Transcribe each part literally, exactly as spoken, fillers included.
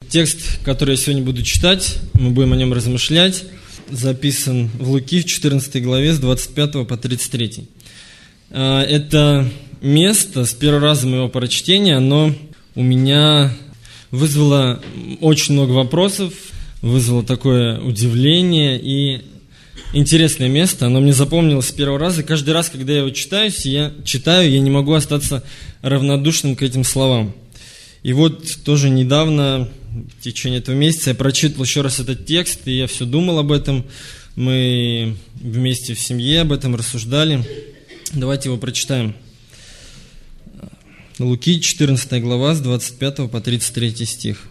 Текст, который я сегодня буду читать, мы будем о нем размышлять, записан в Луки в четырнадцатой главе с двадцать пятого по тридцать третий. Это место с первого раза моего прочтения, оно у меня вызвало очень много вопросов, вызвало такое удивление и интересное место. Оно мне запомнилось с первого раза. Каждый раз, когда я его читаю, я читаю, я не могу остаться равнодушным к этим словам. И вот тоже недавно, в течение этого месяца, я прочитал еще раз этот текст, и я все думал об этом. Мы вместе в семье об этом рассуждали. Давайте его прочитаем. Луки, четырнадцатая глава, с двадцать пятого по тридцать третий стих.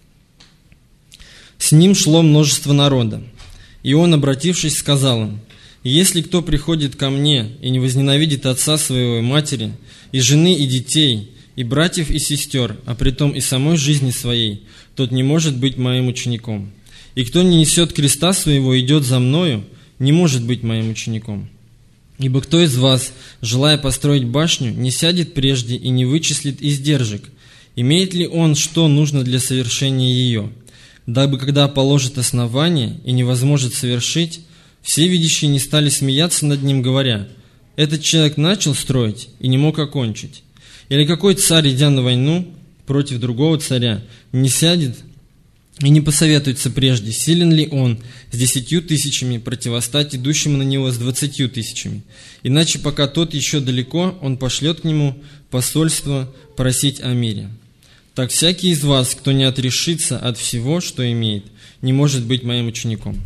«С ним шло множество народа, и он, обратившись, сказал им: „Если кто приходит ко мне и не возненавидит отца своего и матери, и жены, и детей, и братьев, и сестер, а притом и самой жизни своей, тот не может быть моим учеником. И кто не несет креста своего и идет за мною, не может быть моим учеником. Ибо кто из вас, желая построить башню, не сядет прежде и не вычислит издержек, имеет ли он, что нужно для совершения ее, дабы, когда положит основание и не возможет совершить, все видящие не стали смеяться над ним, говоря: этот человек начал строить и не мог окончить. Или какой царь, идя на войну против другого царя, не сядет и не посоветуется прежде, силен ли он с десятью тысячами противостать идущему на него с двадцатью тысячами. Иначе, пока тот еще далеко, он пошлет к нему посольство просить о мире. Так всякий из вас, кто не отрешится от всего, что имеет, не может быть моим учеником».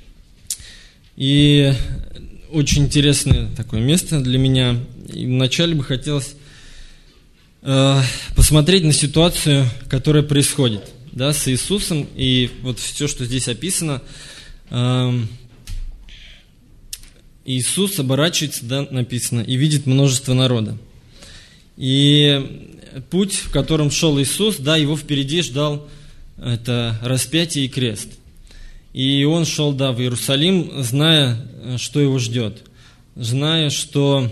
И очень интересное такое место для меня. И вначале бы хотелось э, посмотреть на ситуацию, которая происходит, да, с Иисусом, и вот все, что здесь описано. Э, Иисус оборачивается, да, написано, и видит множество народа. И путь, в котором шел Иисус, да, его впереди ждал это распятие и крест. И он шел, да, в Иерусалим, зная, что его ждет, зная, что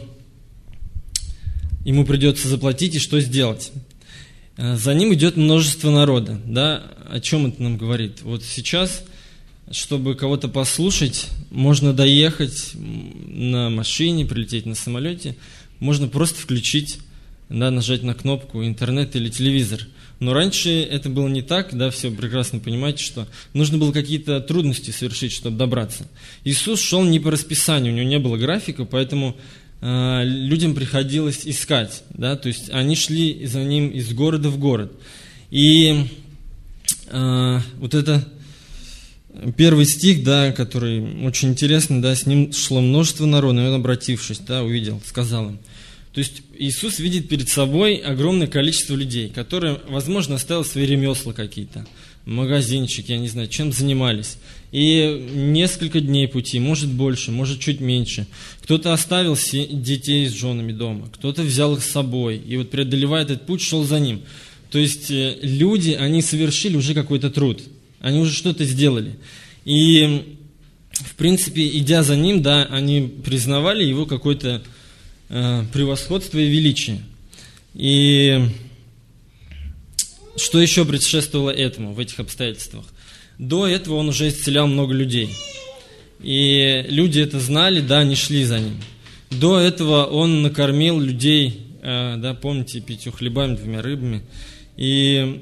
ему придется заплатить и что сделать. За ним идет множество народа, да. О чем это нам говорит? Вот сейчас, чтобы кого-то послушать, можно доехать на машине, прилететь на самолете, можно просто включить, да, нажать на кнопку интернет или телевизор. Но раньше это было не так, да, все прекрасно понимаете, что нужно было какие-то трудности совершить, чтобы добраться. Иисус шел не по расписанию, у него не было графика, поэтому э, людям приходилось искать, да, то есть они шли за ним из города в город. И э, вот это первый стих, да, который очень интересный, да, с ним шло множество народа, и он, обратившись, да, увидел, сказал им. То есть Иисус видит перед собой огромное количество людей, которые, возможно, оставили свои ремесла какие-то, магазинчики, я не знаю, чем занимались. И несколько дней пути, может больше, может чуть меньше. Кто-то оставил детей с женами дома, кто-то взял их с собой, и вот преодолевая этот путь, шел за ним. То есть люди, они совершили уже какой-то труд, они уже что-то сделали. И, в принципе, идя за ним, да, они признавали его какой-то превосходство и величие. И что еще предшествовало этому в этих обстоятельствах? До этого он уже исцелял много людей. И люди это знали, да, они шли за ним. До этого он накормил людей, да, помните, пятью хлебами, двумя рыбами. И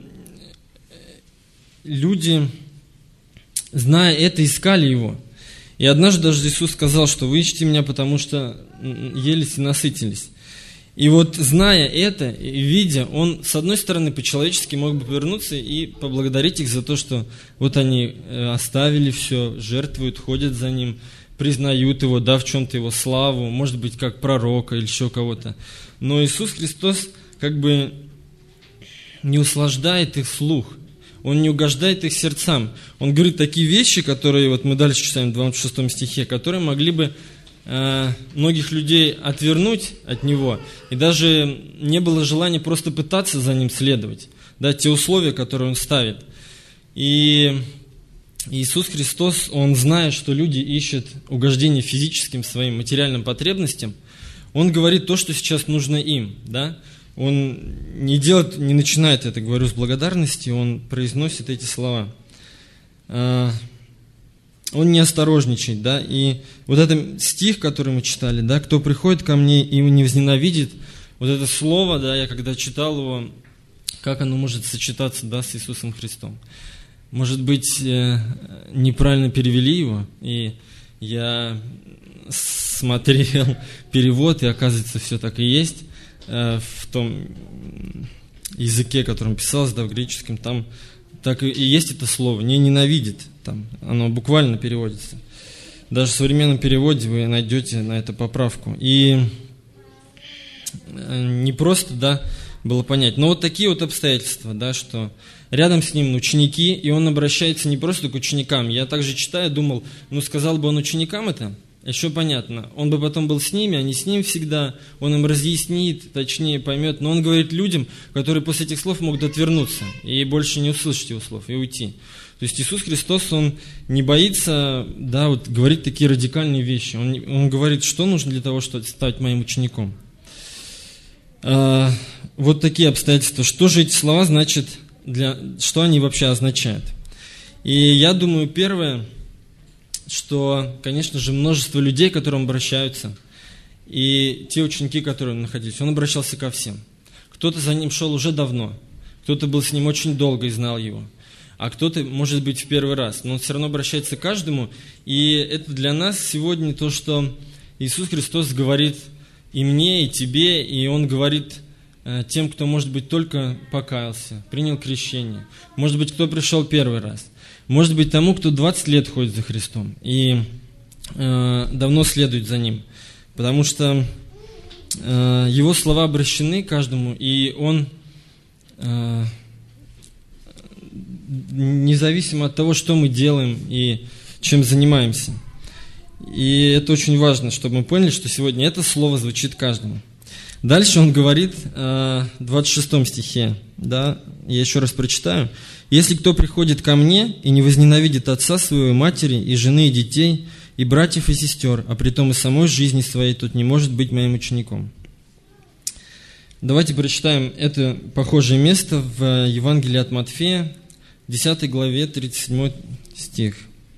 люди, зная это, искали его. И однажды даже Иисус сказал, что вы ищете меня, потому что елись и насытились. И вот, зная это и видя, он, с одной стороны, по-человечески мог бы повернуться и поблагодарить их за то, что вот они оставили все, жертвуют, ходят за ним, признают его, да, в чем-то его славу, может быть, как пророка или еще кого-то. Но Иисус Христос как бы не услаждает их слух. Он не угождает их сердцам. Он говорит такие вещи, которые, вот мы дальше читаем в двадцать шестом стихе, которые могли бы э, многих людей отвернуть от Него. И даже не было желания просто пытаться за Ним следовать. Да, те условия, которые Он ставит. И Иисус Христос, Он, зная, что люди ищут угождение физическим своим материальным потребностям, Он говорит то, что сейчас нужно им. Да? он не делает, не начинает это, говорю, с благодарности, он произносит эти слова. Он не осторожничает, да, и вот этот стих, который мы читали, да, кто приходит ко мне и не возненавидит, вот это слово, да, я когда читал его, как оно может сочетаться, да, с Иисусом Христом. Может быть, неправильно перевели его, и я смотрел перевод, и оказывается, все так и есть в том языке, которым писалось, да, в греческом, там так и есть это слово, не ненавидит, там, оно буквально переводится. Даже в современном переводе вы найдете на это поправку. И не просто, да, было понять. Но вот такие вот обстоятельства, да, что рядом с ним ученики, и он обращается не просто к ученикам. Я также читая, думал, ну сказал бы он ученикам это, еще понятно. Он бы потом был с ними, они с ним всегда, он им разъяснит, точнее поймет. Но он говорит людям, которые после этих слов могут отвернуться и больше не услышать его слов и уйти. То есть Иисус Христос, Он не боится, да, вот, говорить такие радикальные вещи. Он, он говорит, что нужно для того, чтобы стать моим учеником. А, вот такие обстоятельства. Что же эти слова значат, для, что они вообще означают? И я думаю, первое, что, конечно же, множество людей, к которым обращаются, и те ученики, которые находились, Он обращался ко всем. Кто-то за Ним шел уже давно, кто-то был с Ним очень долго и знал Его. А кто-то, может быть, в первый раз, но он все равно обращается к каждому. И это для нас сегодня то, что Иисус Христос говорит и мне, и тебе, и Он говорит э, тем, кто, может быть, только покаялся, принял крещение. Может быть, кто пришел первый раз. Может быть, тому, кто двадцать лет ходит за Христом и э, давно следует за Ним. Потому что э, Его слова обращены каждому, и Он... Э, независимо от того, что мы делаем и чем занимаемся. И это очень важно, чтобы мы поняли, что сегодня это слово звучит каждому. Дальше он говорит в двадцать шестом стихе, да, я еще раз прочитаю. «Если кто приходит ко мне и не возненавидит отца своего, и матери, и жены, и детей, и братьев, и сестер, а притом и самой жизни своей, тот не может быть моим учеником». Давайте прочитаем это похожее место в Евангелии от Матфея, десятой главе, тридцать седьмой стих.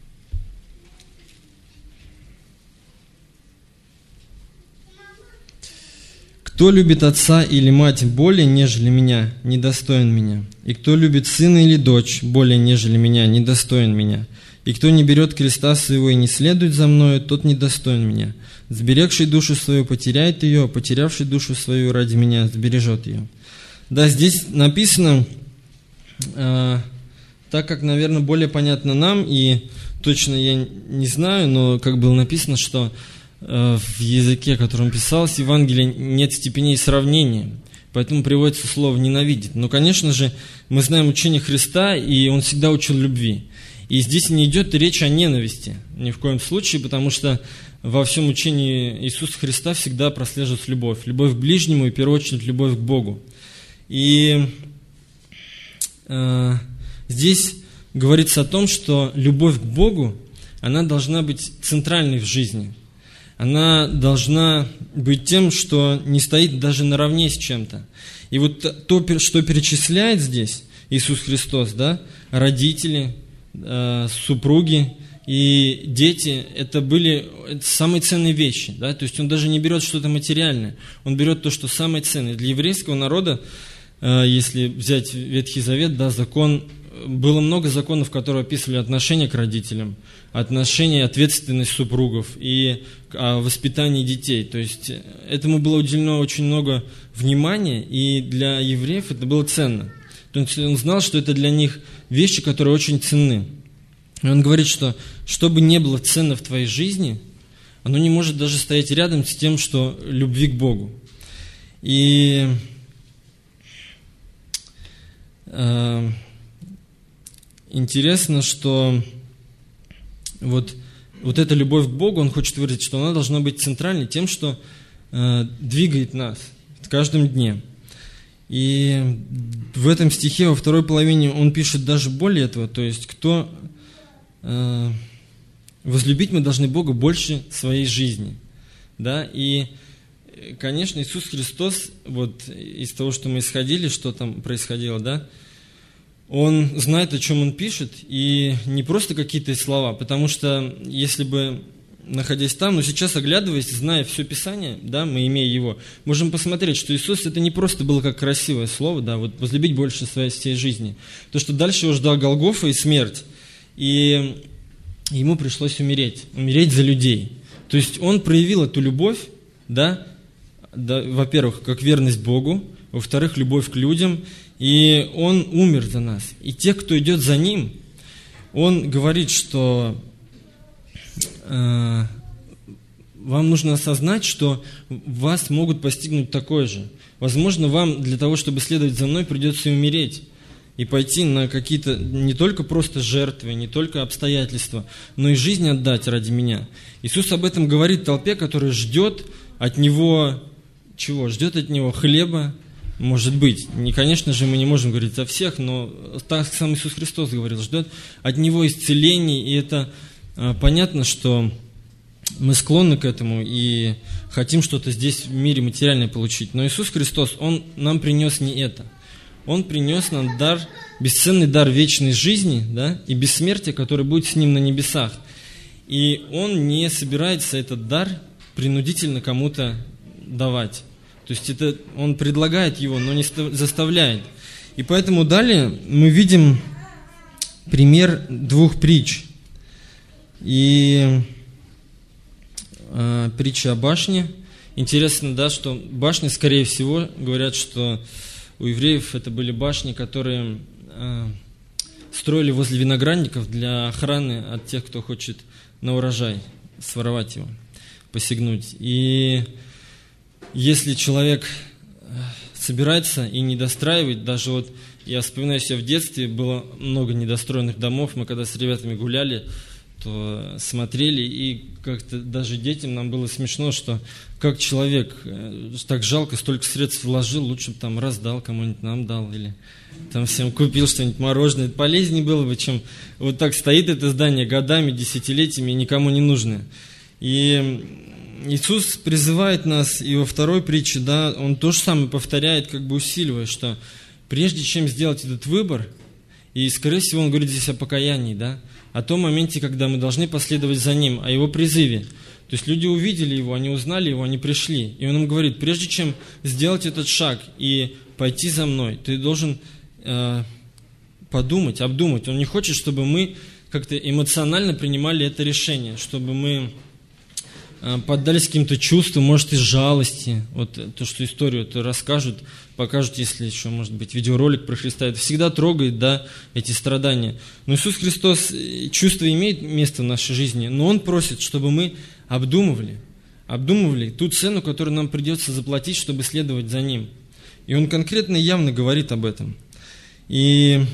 «Кто любит отца или мать более, нежели меня, недостоин меня. И кто любит сына или дочь более, нежели меня, недостоин меня. И кто не берет креста своего и не следует за мною, тот недостоин меня. Сберегший душу свою потеряет ее, а потерявший душу свою ради меня сбережет ее». Да, здесь написано... Так как, наверное, более понятно нам, и точно я не знаю, но как было написано, что э, в языке, которым писалось Евангелие, нет степеней сравнения, поэтому приводится слово «ненавидит». Но, конечно же, мы знаем учение Христа, и Он всегда учил любви. И здесь не идет речь о ненависти, ни в коем случае, потому что во всем учении Иисуса Христа всегда прослеживается любовь. Любовь к ближнему и, в первую очередь, любовь к Богу. И... Э, Здесь говорится о том, что любовь к Богу, она должна быть центральной в жизни. Она должна быть тем, что не стоит даже наравне с чем-то. И вот то, что перечисляет здесь Иисус Христос, да, родители, супруги и дети, это были самые ценные вещи. Да? То есть Он даже не берет что-то материальное, Он берет то, что самое ценное. Для еврейского народа, если взять Ветхий Завет, да, закон... Было много законов, которые описывали отношение к родителям, отношение, ответственность супругов и воспитание детей. То есть этому было уделено очень много внимания, и для евреев это было ценно. То есть он знал, что это для них вещи, которые очень ценны. И он говорит, что что бы ни было ценно в твоей жизни, оно не может даже стоять рядом с тем, что любви к Богу. И... Э, Интересно, что вот, вот эта любовь к Богу, он хочет выразить, что она должна быть центральной тем, что э, двигает нас в каждом дне. И в этом стихе, во второй половине, он пишет даже более этого, то есть, кто э, возлюбить мы должны Бога больше своей жизни. Да? И конечно, Иисус Христос, вот из того, что мы исходили, что там происходило, да, Он знает, о чем Он пишет, и не просто какие-то слова, потому что если бы, находясь там, но сейчас, оглядываясь, зная все Писание, да, мы, имея его, можем посмотреть, что Иисус это не просто было как красивое слово, да, вот возлюбить больше своей всей жизни, то, что дальше его ждал Голгофа и смерть, и ему пришлось умереть, умереть за людей. То есть он проявил эту любовь, да, да, во-первых, как верность Богу, во-вторых, любовь к людям, и он умер за нас. И те, кто идет за ним, он говорит, что э, вам нужно осознать, что вас могут постигнуть такое же. Возможно, вам для того, чтобы следовать за мной, придется и умереть. И пойти на какие-то не только просто жертвы, не только обстоятельства, но и жизнь отдать ради меня. Иисус об этом говорит толпе, которая ждет от Него чего? Ждет от Него хлеба, может быть. Не, конечно же, мы не можем говорить за всех, но так сам Иисус Христос говорил, ждет от Него исцелений, и это а, понятно, что мы склонны к этому и хотим что-то здесь в мире материальное получить. Но Иисус Христос, Он нам принес не это. Он принес нам дар, бесценный дар вечной жизни, да, и бессмертия, который будет с Ним на небесах. И Он не собирается этот дар принудительно кому-то давать. То есть это Он предлагает его, но не заставляет. И поэтому далее мы видим пример двух притч. И э, притча о башне. Интересно, да, что башни, скорее всего, говорят, что у евреев это были башни, которые э, строили возле виноградников для охраны от тех, кто хочет на урожай своровать его, посягнуть. И если человек собирается и не достраивает, даже вот я вспоминаю себя в детстве, было много недостроенных домов, мы когда с ребятами гуляли, то смотрели, и как-то даже детям нам было смешно, что как человек так жалко, столько средств вложил, лучше бы там раздал, кому-нибудь нам дал, или там всем купил что-нибудь мороженое. Это полезнее было бы, чем вот так стоит это здание годами, десятилетиями, и никому не нужное. И Иисус призывает нас, и во второй притче, да, Он то же самое повторяет, как бы усиливая, что прежде чем сделать этот выбор, и, скорее всего, Он говорит здесь о покаянии, да, о том моменте, когда мы должны последовать за Ним, о Его призыве. То есть люди увидели Его, они узнали Его, они пришли. И Он им говорит, прежде чем сделать этот шаг и пойти за Мной, ты должен э, подумать, обдумать. Он не хочет, чтобы мы как-то эмоционально принимали это решение, чтобы мы э, поддались каким-то чувствам, может, из жалости. Вот то, что историю это расскажут, покажут, если еще, может быть, видеоролик про Христа. Это всегда трогает, да, эти страдания. Но Иисус Христос, чувство имеет место в нашей жизни, но Он просит, чтобы мы обдумывали, обдумывали ту цену, которую нам придется заплатить, чтобы следовать за Ним. И Он конкретно и явно говорит об этом. И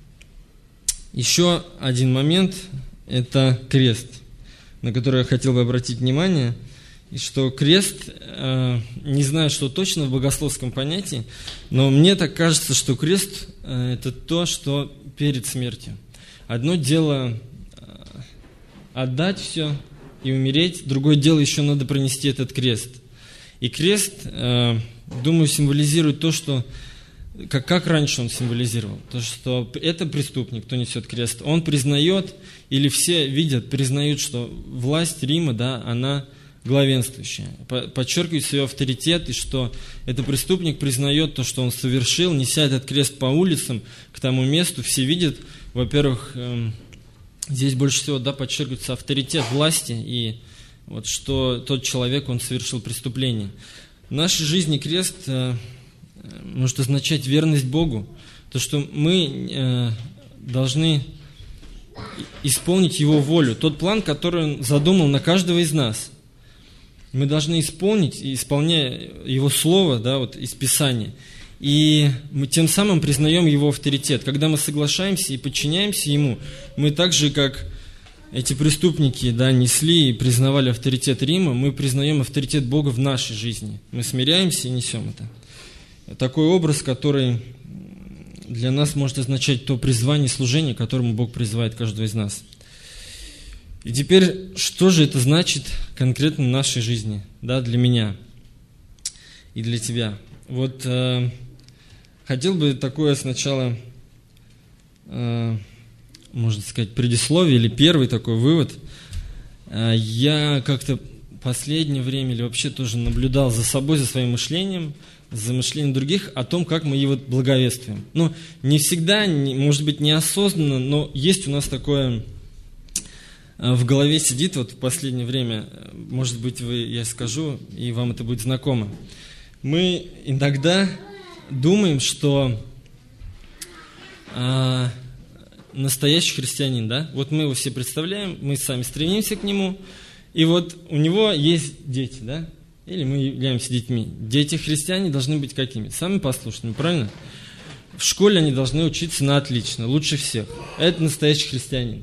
еще один момент – это крест, на который я хотел бы обратить внимание. И что крест, э, не знаю, что точно в богословском понятии, но мне так кажется, что крест э, – это то, что перед смертью. Одно дело э, отдать все и умереть, другое дело еще надо пронести этот крест. И крест, э, думаю, символизирует то, что, как, как раньше он символизировал, то, что это преступник, кто несет крест, он признает, или все видят, признают, что власть Рима, да, она главенствующая. Подчеркивает свой авторитет, и что этот преступник признает то, что он совершил, неся этот крест по улицам, к тому месту. Все видят, во-первых, э, здесь больше всего, да, подчеркивается авторитет власти, и вот что тот человек, он совершил преступление. В нашей жизни крест э, может означать верность Богу, то, что мы э, должны исполнить Его волю, тот план, который Он задумал на каждого из нас. Мы должны исполнить, исполняя Его Слово, да, вот, из Писания. И мы тем самым признаем Его авторитет. Когда мы соглашаемся и подчиняемся Ему, мы так же, как эти преступники, да, несли и признавали авторитет Рима, мы признаем авторитет Бога в нашей жизни. Мы смиряемся и несем это. Такой образ, который для нас может означать то призвание и служение, которому Бог призывает каждого из нас. И теперь, что же это значит конкретно в нашей жизни, да, для меня? и для тебя. Вот э, хотел бы такое сначала, э, можно сказать, предисловие или первый такой вывод. Э, я как-то в последнее время или вообще тоже наблюдал за собой, за своим мышлением, за мышлением других о том, как мы его благовествуем. Ну, не всегда, не, может быть, неосознанно, но есть у нас такое э, в голове сидит вот в последнее время, может быть, вы, я скажу, и вам это будет знакомо. Мы иногда думаем, что э, настоящий христианин, да, вот мы его все представляем, мы сами стремимся к нему, и вот у него есть дети, да, или мы являемся детьми. Дети христиане должны быть какими? Самыми послушными, правильно? В школе они должны учиться на отлично, лучше всех. Это настоящий христианин.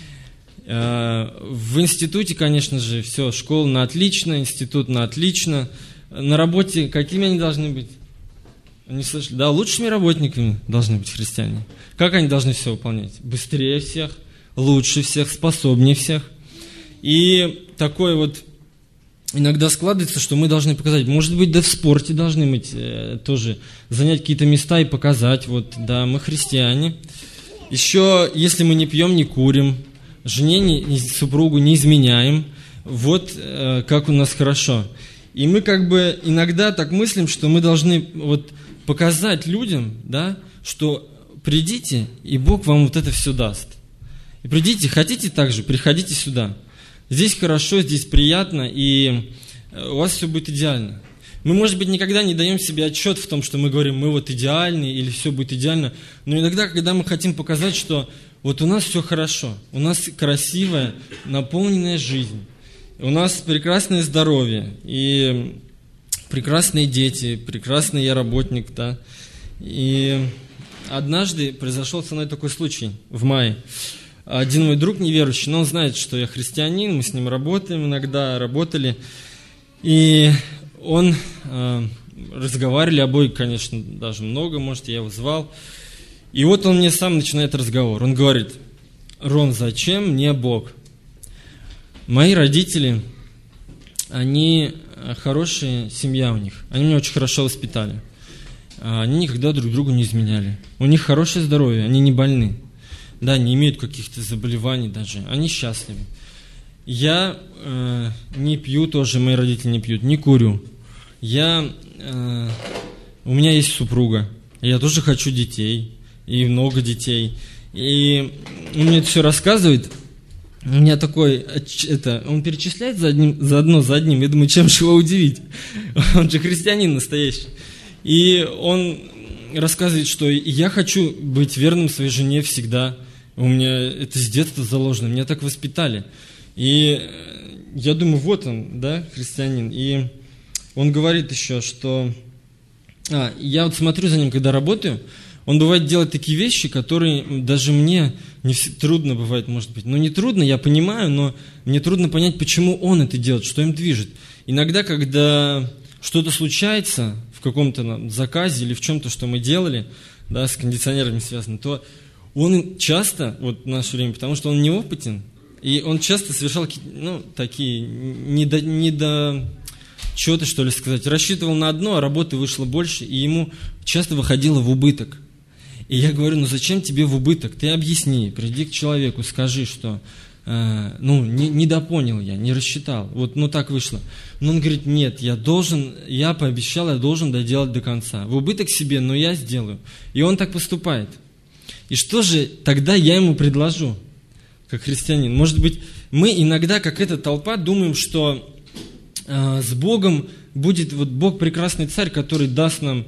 В институте, конечно же, все, школа на отлично, институт на отлично. На работе какими они должны быть? Они слышали? Да, лучшими работниками должны быть христиане. Как они должны все выполнять? Быстрее всех, лучше всех, способнее всех. И такое вот иногда складывается, что мы должны показать, может быть, да в спорте должны быть э, тоже занять какие-то места и показать, вот, да, мы христиане. Еще, если мы не пьем, не курим, жене, не, не, супругу не изменяем, вот э, как у нас хорошо. И мы как бы иногда так мыслим, что мы должны вот показать людям, да, что придите, и Бог вам вот это все даст. И придите, хотите так же, приходите сюда. Здесь хорошо, здесь приятно, и у вас все будет идеально. Мы, может быть, никогда не даем себе отчет в том, что мы говорим, мы вот идеальны, или все будет идеально, но иногда, когда мы хотим показать, что вот у нас все хорошо, у нас красивая, наполненная жизнь, у нас прекрасное здоровье, и прекрасные дети, прекрасный я работник, да. И однажды произошел со мной такой случай в мае. Один мой друг неверующий, но он знает, что я христианин, мы с ним работаем иногда, работали. И он, э, разговаривали обои, конечно, даже много, может, я его звал. И вот он мне сам начинает разговор. Он говорит: Рон, зачем мне Бог? Мои родители, они хорошая семья у них, они меня очень хорошо воспитали. Они никогда друг другу не изменяли. У них хорошее здоровье, они не больны. Да, не имеют каких-то заболеваний даже. Они счастливы. Я э, не пью тоже, мои родители не пьют, не курю. Я, э, у меня есть супруга. Я тоже хочу детей. И много детей. И он мне это все рассказывает. У меня такой, это, он перечисляет за, одним, за одно за одним. Я думаю, чем же его удивить? Он же христианин настоящий. И он рассказывает, что я хочу быть верным своей жене всегда. У меня это с детства заложено, меня так воспитали. И я думаю, вот он, да, христианин. И он говорит еще, что... А, я вот смотрю за ним, когда работаю, он бывает делает такие вещи, которые даже мне не все, трудно бывает, может быть. Ну, не трудно, я понимаю, но мне трудно понять, почему он это делает, что им движет. Иногда, когда что-то случается в каком-то заказе или в чем-то, что мы делали, да, с кондиционерами связано, то он часто, вот в наше время, потому что он неопытен, и он часто совершал ну, такие недо, недочеты, что ли сказать. Рассчитывал на одно, а работы вышло больше, и ему часто выходило в убыток. И я говорю, ну зачем тебе в убыток? Ты объясни, приди к человеку, скажи, что э, ну, не, недопонял я, не рассчитал. Вот, ну так вышло. Но он говорит, нет, я должен, я пообещал, я должен доделать до конца. В убыток себе, но я сделаю. И он так поступает. И что же тогда я ему предложу, как христианин? Может быть, мы иногда, как эта толпа, думаем, что э, с Богом будет вот Бог прекрасный царь, который даст нам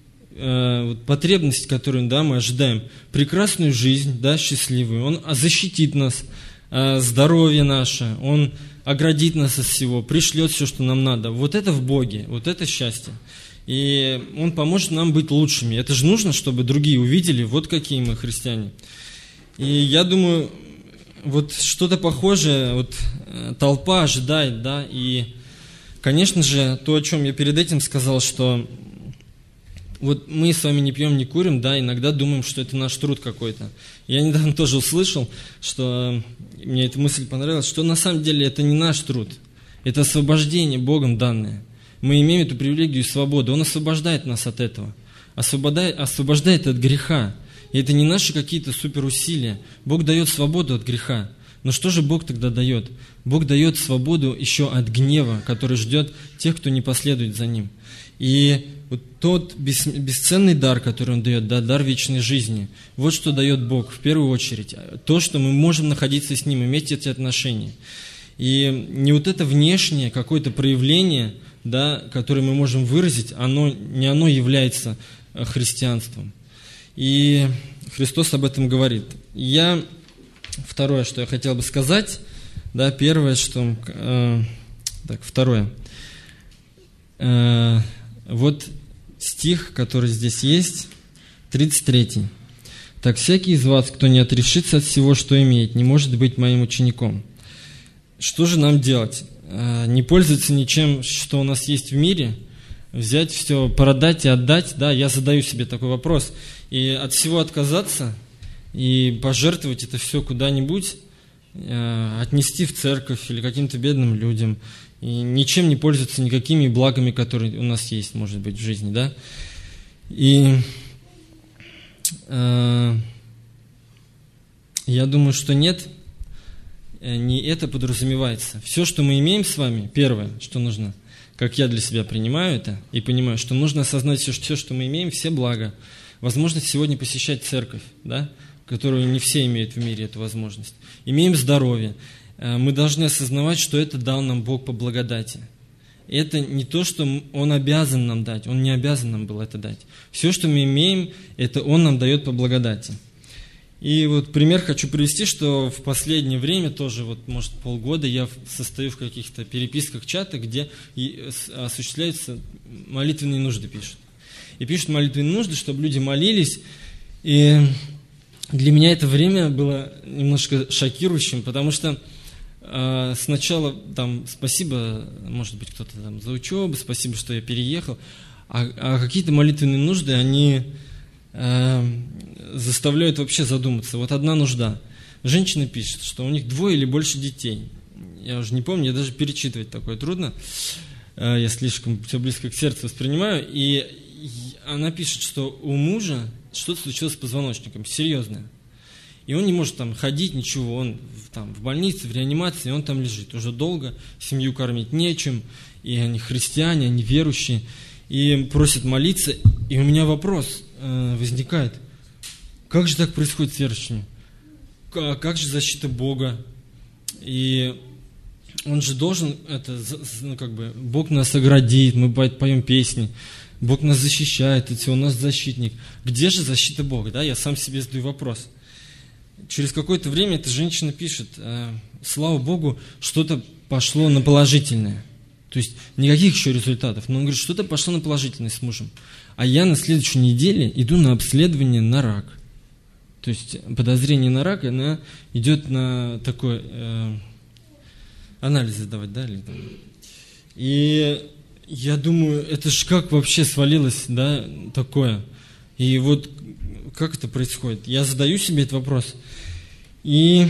э, вот, потребность, которую да, мы ожидаем, прекрасную жизнь, да, счастливую. Он защитит нас, э, здоровье наше, Он оградит нас от всего, пришлет все, что нам надо. Вот это в Боге, вот это счастье. И Он поможет нам быть лучшими. Это же нужно, чтобы другие увидели, вот какие мы христиане. И я думаю, вот что-то похожее, вот толпа ожидает, да, и, конечно же, то, о чем я перед этим сказал, что вот мы с вами не пьем, не курим, да, иногда думаем, что это наш труд какой-то. Я недавно тоже услышал, что мне эта мысль понравилась, что на самом деле это не наш труд, это освобождение Богом данное. мы имеем эту привилегию и свободу. Он освобождает нас от этого, освобождает, освобождает от греха. И это не наши какие-то суперусилия. Бог дает свободу от греха. Но что же Бог тогда дает? Бог дает свободу еще от гнева, который ждет тех, кто не последует за Ним. И вот тот бес, бесценный дар, который Он дает, да, дар вечной жизни, вот что дает Бог в первую очередь. То, что мы можем находиться с Ним, иметь эти отношения. И не вот это внешнее какое-то проявление, да, которое мы можем выразить, оно, не оно является христианством. И Христос об этом говорит. Я, второе, что я хотел бы сказать, да, первое, что... Э, так, второе. Э, вот стих, который здесь есть, тридцать третий. «Так всякий из вас, кто не отрешится от всего, что имеет, не может быть моим учеником». Что же нам делать? Э, не пользоваться ничем, что у нас есть в мире, взять все, продать и отдать? Да, я задаю себе такой вопрос. И от всего отказаться и пожертвовать это все куда-нибудь, э, отнести в церковь или каким-то бедным людям, и ничем не пользоваться никакими благами, которые у нас есть, может быть, в жизни, да? И э, я думаю, что нет, не это подразумевается. Все, что мы имеем с вами, первое, что нужно, как я для себя принимаю это и понимаю, что нужно осознать все, все что мы имеем, все блага. Возможность сегодня посещать церковь, да, которую не все имеют в мире эту возможность. Имеем здоровье. Мы должны осознавать, что это дал нам Бог по благодати. Это не то, что Он обязан нам дать. Он не обязан нам был это дать. Все, что мы имеем, это Он нам дает по благодати. И вот пример хочу привести, что в последнее время, тоже вот, может, полгода, я состою в каких-то переписках, чатах, где осуществляются молитвенные нужды, пишут. И пишут молитвенные нужды, чтобы люди молились. И для меня это время было немножко шокирующим, потому что э, сначала там спасибо, может быть, кто-то там за учебу, спасибо, что я переехал, а, а какие-то молитвенные нужды, они э, заставляют вообще задуматься. Вот одна нужда. Женщина пишет, что у них двое или больше детей. Я уже не помню, я даже перечитывать такое трудно. Э, я слишком все близко к сердцу воспринимаю. И она пишет, что у мужа что-то случилось с позвоночником, серьезное. И он не может там ходить, ничего, он там в больнице, в реанимации, он там лежит уже долго, семью кормить нечем, и они христиане, они верующие, и просят молиться. И у меня вопрос э, возникает, как же так происходит с верующими? Как, как же защита Бога? И он же должен, это, ну, как бы, Бог нас оградит, мы поем песни, Бог нас защищает, это у нас защитник. Где же защита Бога? Да? Я сам себе задаю вопрос. Через какое-то время эта женщина пишет, э, слава Богу, что-то пошло на положительное. То есть никаких еще результатов. Но он говорит, что-то пошло на положительное с мужем. А я на следующей неделе иду на обследование на рак. То есть подозрение на рак, она идет на такой э, анализ сдавать, да? Или, там. И я думаю, это ж как вообще свалилось, да, такое. И вот как это происходит? Я задаю себе этот вопрос. И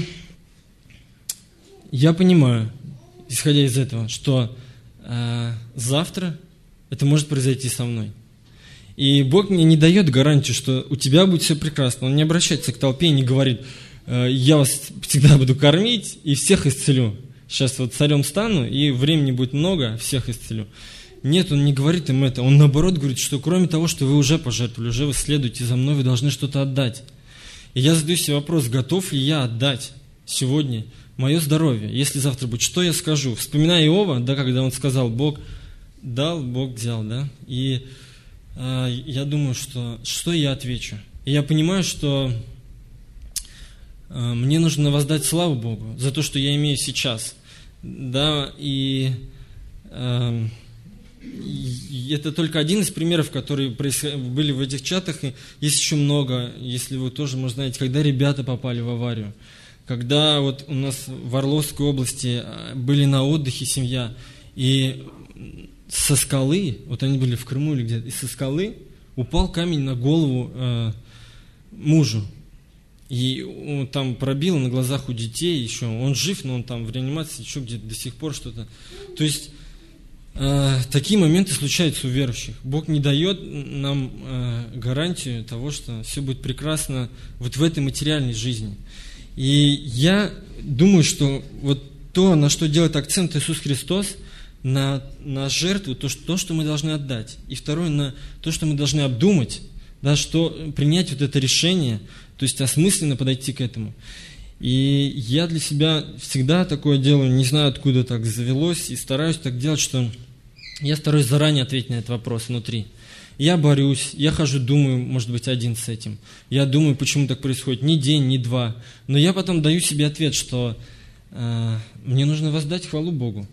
я понимаю, исходя из этого, что э, завтра это может произойти со мной. И Бог мне не дает гарантию, что у тебя будет все прекрасно. Он не обращается к толпе и не говорит, э, я вас всегда буду кормить и всех исцелю. Сейчас вот царем стану, и времени будет много, всех исцелю. Нет, он не говорит им это. Он наоборот говорит, что кроме того, что вы уже пожертвовали, уже вы следуете за мной, вы должны что-то отдать. И я задаю себе вопрос, готов ли я отдать сегодня мое здоровье, если завтра будет, что я скажу? Вспоминая Иова, да, когда он сказал, Бог дал, Бог взял, да, и э, я думаю, что, что я отвечу? И я понимаю, что э, мне нужно воздать славу Богу за то, что я имею сейчас, да, и... Э, И это только один из примеров, которые были в этих чатах. И есть еще много, если вы тоже, может, знаете, когда ребята попали в аварию, когда вот у нас в Орловской области были на отдыхе семья, и со скалы, вот они были в Крыму или где-то, и со скалы упал камень на голову э, мужу. И он там пробило на глазах у детей еще. Он жив, но он там в реанимации еще где-то до сих пор что-то. То есть э, такие моменты случаются у верующих. Бог не дает нам э, гарантию того, что все будет прекрасно вот в этой материальной жизни. И я думаю, что вот то, на что делает акцент Иисус Христос, на, на жертву, то что, то, что мы должны отдать. И второе, на то, что мы должны обдумать, да, что принять вот это решение, то есть осмысленно подойти к этому. И я для себя всегда такое делаю, не знаю, откуда так завелось, и стараюсь так делать, что я стараюсь заранее ответить на этот вопрос внутри. Я борюсь, я хожу, думаю, может быть, один с этим. Я думаю, почему так происходит, ни день, ни два. Но я потом даю себе ответ, что э, мне нужно воздать хвалу Богу.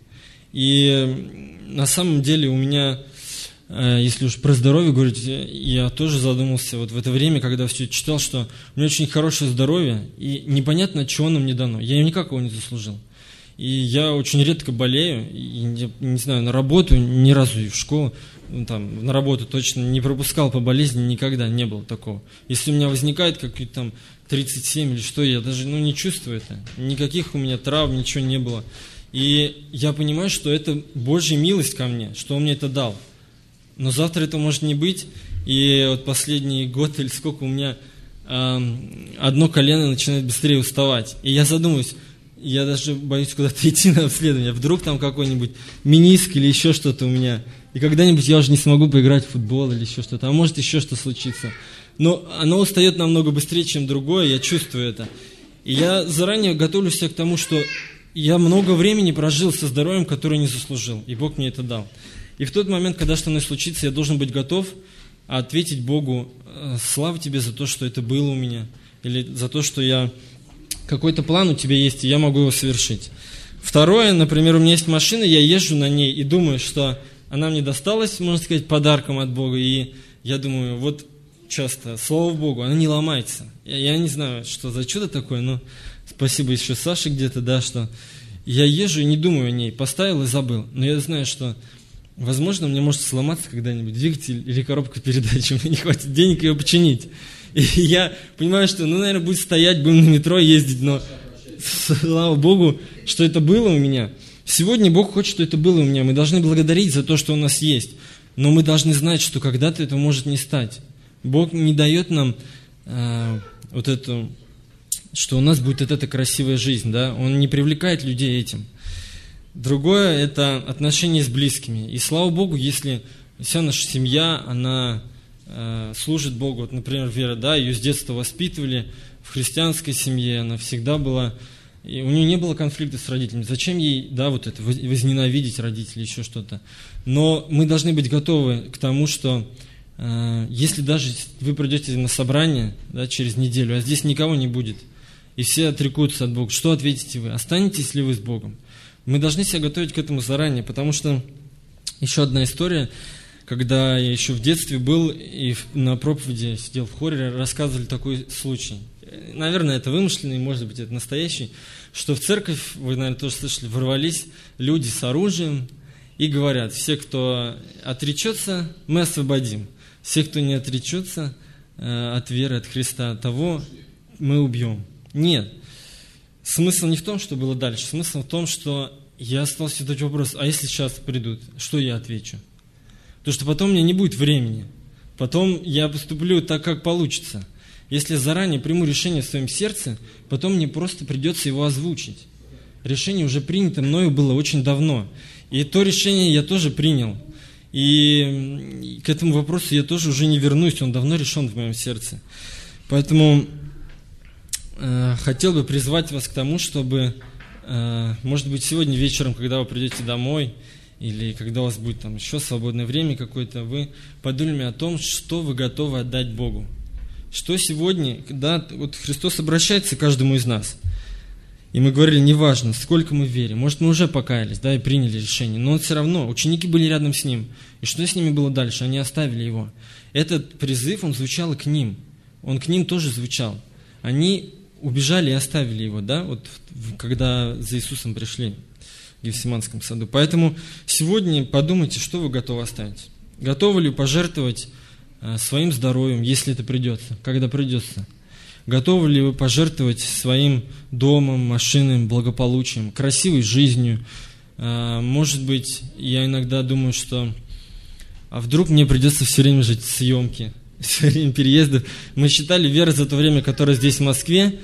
И на самом деле у меня, э, если уж про здоровье говорить, я тоже задумался вот в это время, когда все читал, что у меня очень хорошее здоровье, и непонятно, чего оно мне дано. Я никак его не заслужил. И я очень редко болею, и, не, не знаю, на работу ни разу и в школу, ну, там, на работу точно не пропускал по болезни, никогда не было такого. Если у меня возникает какие-то там тридцать семь или что, я даже ну, не чувствую это. Никаких у меня травм, ничего не было. И я понимаю, что это Божья милость ко мне, что Он мне это дал. Но завтра это может не быть. И вот последний год или сколько у меня э, одно колено начинает быстрее уставать. И я задумываюсь, я даже боюсь куда-то идти на обследование. Вдруг там какой-нибудь мениск или еще что-то у меня. И когда-нибудь я уже не смогу поиграть в футбол или еще что-то. А может еще что случится. Но оно устает намного быстрее, чем другое. Я чувствую это. И я заранее готовлюсь к тому, что я много времени прожил со здоровьем, которое не заслужил. И Бог мне это дал. И в тот момент, когда что-то случится, я должен быть готов ответить Богу: слава Тебе за то, что это было у меня. Или за то, что я... какой-то план у тебя есть, и я могу его совершить. Второе, например, у меня есть машина, я езжу на ней и думаю, что она мне досталась, можно сказать, подарком от Бога. И я думаю, вот часто, слава Богу, она не ломается. Я, я не знаю, что за чудо такое, но спасибо еще Саше где-то, да, что я езжу и не думаю о ней, поставил и забыл. Но я знаю, что, возможно, мне может сломаться когда-нибудь двигатель или коробка передач, у меня не хватит денег ее починить. И я понимаю, что, ну, наверное, будет стоять, будем на метро ездить, но слава Богу, что это было у меня. Сегодня Бог хочет, чтобы это было у меня. Мы должны благодарить за то, что у нас есть. Но мы должны знать, что когда-то это может не стать. Бог не дает нам э, вот эту, что у нас будет вот эта красивая жизнь, да? Он не привлекает людей этим. Другое – это отношения с близкими. И слава Богу, если вся наша семья, она э, служит Богу. Вот, например, Вера, да, ее с детства воспитывали в христианской семье, она всегда была... И у нее не было конфликта с родителями. Зачем ей, да, вот это, возненавидеть родителей, еще что-то. Но мы должны быть готовы к тому, что э, если даже вы придете на собрание, да, через неделю, а здесь никого не будет, и все отрекутся от Бога, что ответите вы? Останетесь ли вы с Богом? Мы должны себя готовить к этому заранее, потому что еще одна история, когда я еще в детстве был и на проповеди сидел в хоре, рассказывали такой случай. Наверное, это вымышленный, может быть, это настоящий, что в церковь, вы, наверное, тоже слышали, ворвались люди с оружием и говорят: все, кто отречется, мы освободим. Все, кто не отречется э, от веры, от Христа, того мы убьем. Нет. Смысл не в том, что было дальше. Смысл в том, что я стал себе задать вопрос: а если сейчас придут, что я отвечу? Потому что потом у меня не будет времени. Потом я поступлю так, как получится. Если я заранее приму решение в своем сердце, потом мне просто придется его озвучить. Решение уже принято мною было очень давно. И то решение я тоже принял. И к этому вопросу я тоже уже не вернусь, он давно решен в моем сердце. Поэтому э, хотел бы призвать вас к тому, чтобы, э, может быть, сегодня вечером, когда вы придете домой, или когда у вас будет там еще свободное время какое-то, вы подумали о том, что вы готовы отдать Богу. Что сегодня, когда вот Христос обращается к каждому из нас, и мы говорили, неважно, сколько мы верим, может, мы уже покаялись, да, и приняли решение, но все равно, ученики были рядом с Ним, и что с ними было дальше? Они оставили Его. Этот призыв, он звучал и к ним, он к ним тоже звучал. Они убежали и оставили Его, да, вот когда за Иисусом пришли в Гефсиманском саду. Поэтому сегодня подумайте, что вы готовы оставить. Готовы ли пожертвовать своим здоровьем, если это придется, когда придется? Готовы ли вы пожертвовать своим домом, машиной, благополучием, красивой жизнью, Может быть, я иногда думаю, что а вдруг мне придется все время жить в съемке, все время переездов. Мы считали, Вера за то время, которое здесь в Москве,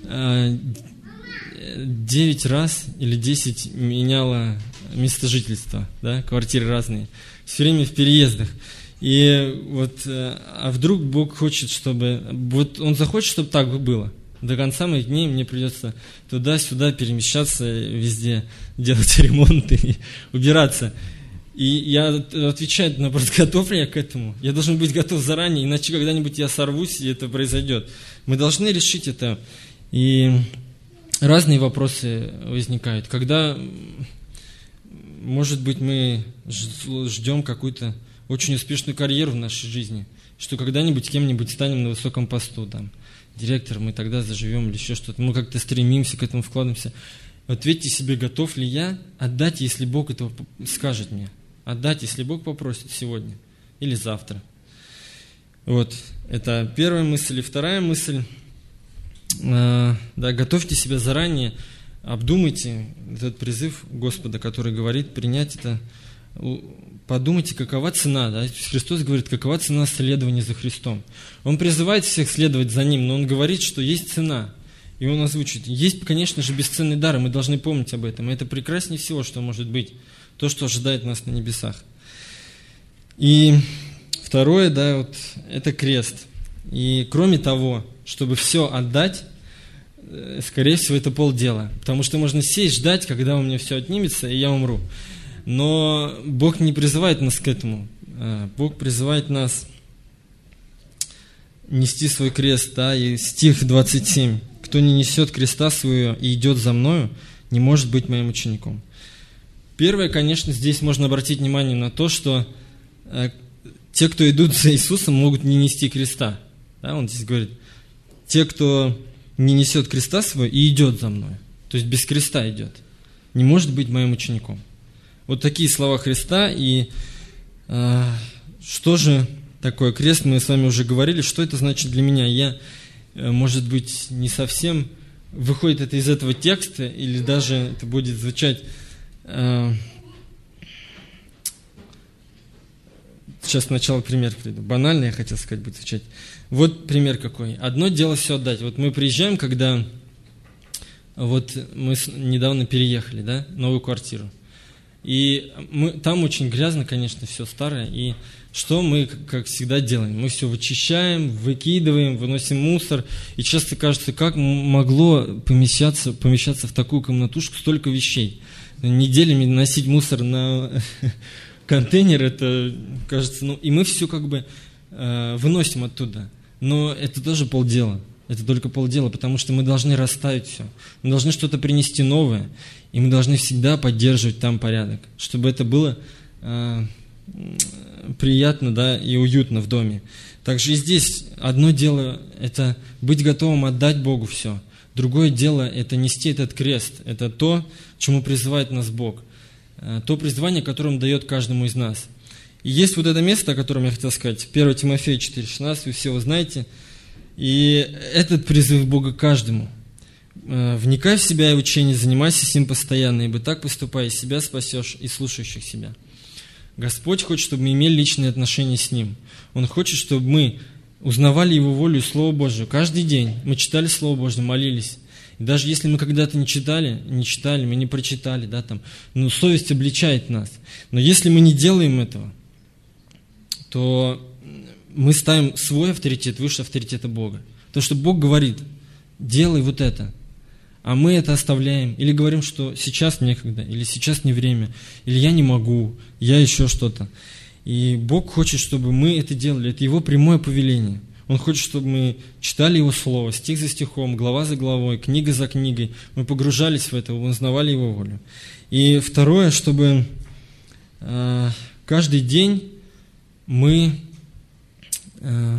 девять раз или десять меняла место жительства, да, квартиры разные, все время в переездах. И вот, а вдруг Бог хочет, чтобы, вот Он захочет, чтобы так было. До конца моих дней мне придется туда-сюда перемещаться, везде делать ремонт и убираться. И я отвечаю на вопрос, готов ли я к этому? Я должен быть готов заранее, иначе когда-нибудь я сорвусь, и это произойдет. Мы должны решить это. И разные вопросы возникают. Когда, может быть, мы ждем какую-то очень успешную карьеру в нашей жизни, что когда-нибудь кем-нибудь станем на высоком посту, там, директором, и тогда заживем или еще что-то. Мы как-то стремимся к этому, вкладываемся. Ответьте себе, готов ли я отдать, если Бог этого скажет мне. Отдать, если Бог попросит сегодня или завтра. Вот, это первая мысль. И вторая мысль. Да, готовьте себя заранее, обдумайте этот призыв Господа, который говорит принять это. Подумайте, какова цена, да? Христос говорит, какова цена следования за Христом. Он призывает всех следовать за Ним, но Он говорит, что есть цена. И Он озвучит. Есть, конечно же, бесценный дар, и мы должны помнить об этом. И это прекраснее всего, что может быть. То, что ожидает нас на небесах. И второе, да, вот, это крест. И кроме того, чтобы все отдать, скорее всего, это полдела. Потому что можно сесть, ждать, когда у меня все отнимется, и я умру. Но Бог не призывает нас к этому. Бог призывает нас нести свой крест. Да? И стих двадцать семь. «Кто не несет креста своего и идет за мною, не может быть моим учеником». Первое, конечно, здесь можно обратить внимание на то, что те, кто идут за Иисусом, могут не нести креста. Да? Он здесь говорит, те, кто не несет креста своего и идет за мной, то есть без креста идет, не может быть моим учеником. Вот такие слова Христа. И э, что же такое крест, мы с вами уже говорили, что это значит для меня. Я, э, может быть, не совсем выходит это из этого текста, или даже это будет звучать, э, сейчас сначала пример приведу, банально я хотел сказать, будет звучать. Вот пример какой. Одно дело все отдать. Вот мы приезжаем, когда вот мы недавно переехали, да, новую квартиру. И мы, там очень грязно, конечно, все старое. И что мы, как всегда, делаем? Мы все вычищаем, выкидываем, выносим мусор. И часто кажется, как могло помещаться, помещаться в такую комнатушку столько вещей. Неделями носить мусор на контейнер, это кажется... Ну, и мы все как бы э, выносим оттуда. Но это тоже полдела. Это только полдела, потому что мы должны расставить все. Мы должны что-то принести новое. И мы должны всегда поддерживать там порядок, чтобы это было э, приятно, да, и уютно в доме. Также и здесь одно дело – это быть готовым отдать Богу все. Другое дело – это нести этот крест. Это то, чему призывает нас Бог. Э, то призвание, которое Он дает каждому из нас. И есть вот это место, о котором я хотел сказать. первое Тимофея четыре шестнадцать, вы все его знаете. И этот призыв Бога каждому. «Вникай в себя и учение, занимайся с ним постоянно, ибо так поступая, себя спасешь и слушающих себя». Господь хочет, чтобы мы имели личные отношения с Ним. Он хочет, чтобы мы узнавали Его волю и Слово Божие. Каждый день мы читали Слово Божие, молились. И даже если мы когда-то не читали, не читали, мы не прочитали, да, там, ну, совесть обличает нас. Но если мы не делаем этого, то мы ставим свой авторитет выше авторитета Бога. Потому что Бог говорит, делай вот это. А мы это оставляем. Или говорим, что сейчас некогда, или сейчас не время, или я не могу, я еще что-то. И Бог хочет, чтобы мы это делали. Это Его прямое повеление. Он хочет, чтобы мы читали Его Слово, стих за стихом, глава за главой, книга за книгой. Мы погружались в это, узнавали Его волю. И второе, чтобы э, каждый день мы э,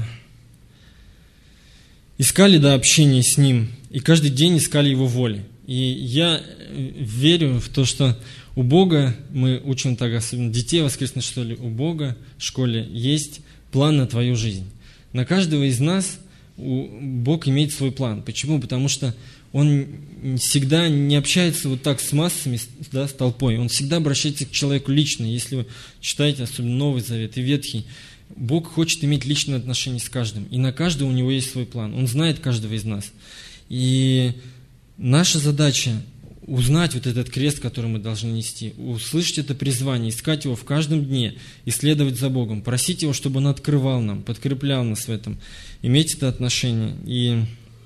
искали, да, общение с Ним. И каждый день искали Его воли. И я верю в то, что у Бога, мы учим так, особенно детей воскресной школе, у Бога в школе есть план на твою жизнь. На каждого из нас Бог имеет свой план. Почему? Потому что Он всегда не общается вот так с массами, да, с толпой. Он всегда обращается к человеку лично. Если вы читаете, особенно Новый Завет и Ветхий, Бог хочет иметь личные отношения с каждым. И на каждого у Него есть свой план. Он знает каждого из нас. И наша задача узнать вот этот крест, который мы должны нести, услышать это призвание, искать его в каждом дне, исследовать за Богом, просить Его, чтобы Он открывал нам, подкреплял нас в этом, иметь это отношение. И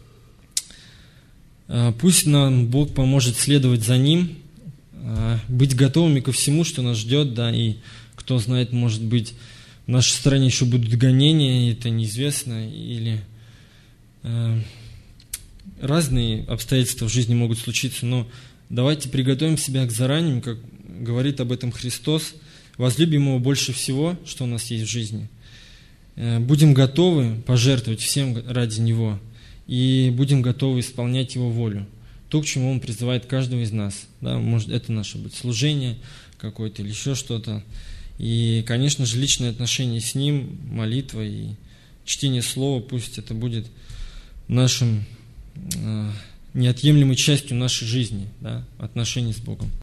пусть нам Бог поможет следовать за Ним, быть готовыми ко всему, что нас ждет, да, и кто знает, может быть, в нашей стране еще будут гонения, это неизвестно, или э, разные обстоятельства в жизни могут случиться, но давайте приготовим себя к заранее, как говорит об этом Христос, возлюбим Его больше всего, что у нас есть в жизни, э, будем готовы пожертвовать всем ради Него, и будем готовы исполнять Его волю, то, к чему Он призывает каждого из нас. Да, может, это наше быть служение какое-то или еще что-то. И, конечно же, личные отношения с Ним, молитва и чтение Слова, пусть это будет нашим э, неотъемлемой частью нашей жизни, да, отношений с Богом.